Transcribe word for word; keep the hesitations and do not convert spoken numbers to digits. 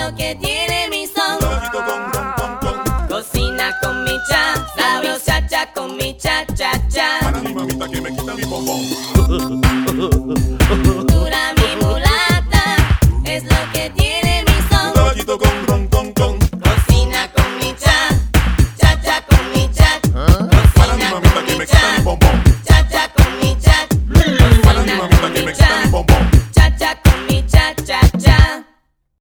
lo que tiene mi son. Cocina con mi cha, sabio cha cha con mi cha cha cha. Para mi mamita que me quita mi bombón.